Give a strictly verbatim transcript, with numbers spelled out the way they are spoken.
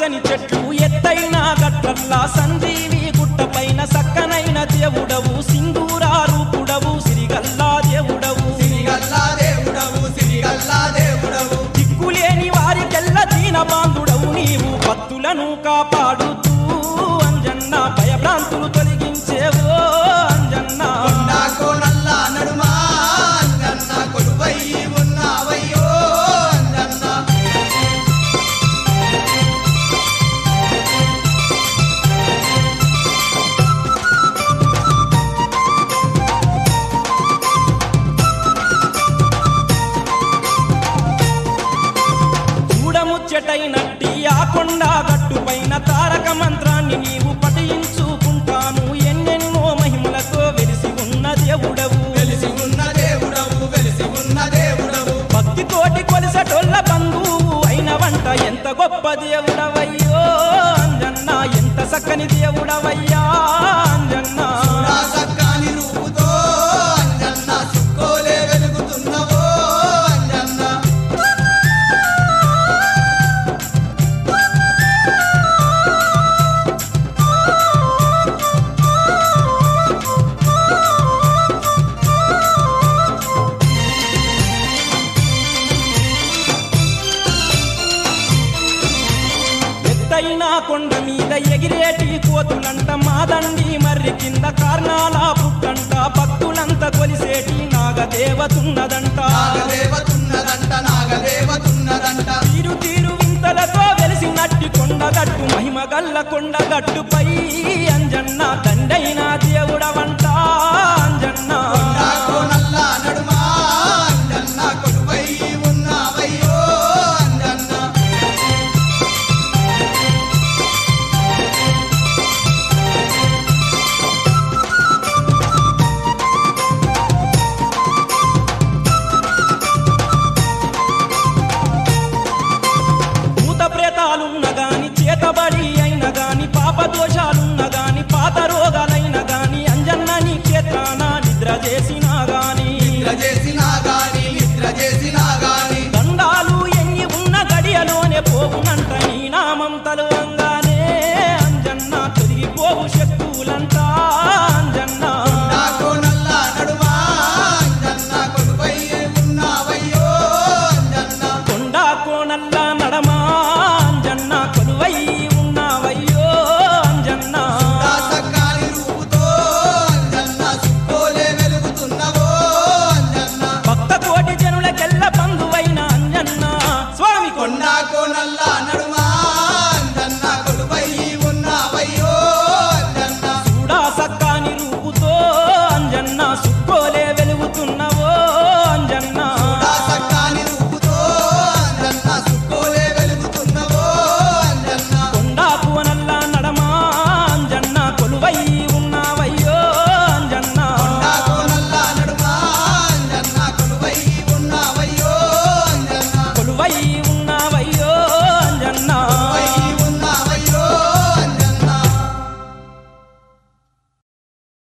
పచ్చని చెట్లు ఎత్తైన గట్లల్లా సంజీవి గుట్టపైన సక్కనైన దేవుడవు సింధూరా రూపుడవు సిరిగల్లా దేవుడవు సిరిగల్లా దేవుడవు సిరిగల్లా దేవుడవు దిక్కులేని వారికెల్ల దీన బాంధుడవు నీవు భక్తులను కాపాడుతూ అంజన్న భయభ్రాంతులు తొలగించేవో అంజన్న కొండా కోనల్ల నడుమా అంజన్న కొలువై ఉన్నావయ్యో అంజన్న చూడముచ్చటైనట్టి ఆ కొండా గట్టుపైన తారక మంత్రాన్ని నీవు పఠించుకుంటాను ఎన్నెన్నో మహిమలతో వెలిసి ఉన్న దేవుడవు వెలిసి ఉన్న దేవుడవు వెలిసి ఉన్న దేవుడవు భక్తితోటి కొలిసటొల్ల బంధువు అయిన వంట ఎంత గొప్ప దేవుడవయ్యో అంజన్న ఎంత చక్కని దేవుడవయ్యా అంజన్న నా సక్కాని రూపుతో అంజన్న సుక్కోలే వెలుగుతున్నవో అంజన్న ఎత్తైన కొండ మీద ఎగిరేటి కోతులంట మాదండి మర్రి కింద కార్నాల పుట్టంట భక్తులంతా కొలిసేటి నాగదేవతున్నదంట నాగదేవతున్నదంట నాగదేవతున్నదంట తీరు తీరు వింతలతో వెలిసినట్టి కొండగట్టు మహిమ గల్ల కొండగట్టుపై అంజన్న దండైన దేవుడవంట అంజన్న కొండా కోనల్ల నడుమా అంజన్న కొలువై ఉన్నావయ్యో అంజన్న భూత ప్రేతాలున్న గాని చేతబడి అయిన గాని పాప దోషాలున్న గాని పాత రోగాలైన గాని అంజన్న నీ క్షేత్రాన నిద్ర చేసినా గాని నిద్ర చేసినా గాని నిద్ర చేసినా గాని దండాలు ఎన్ని ఉన్న గడియలోనే పోవునంట నీ నామం తలు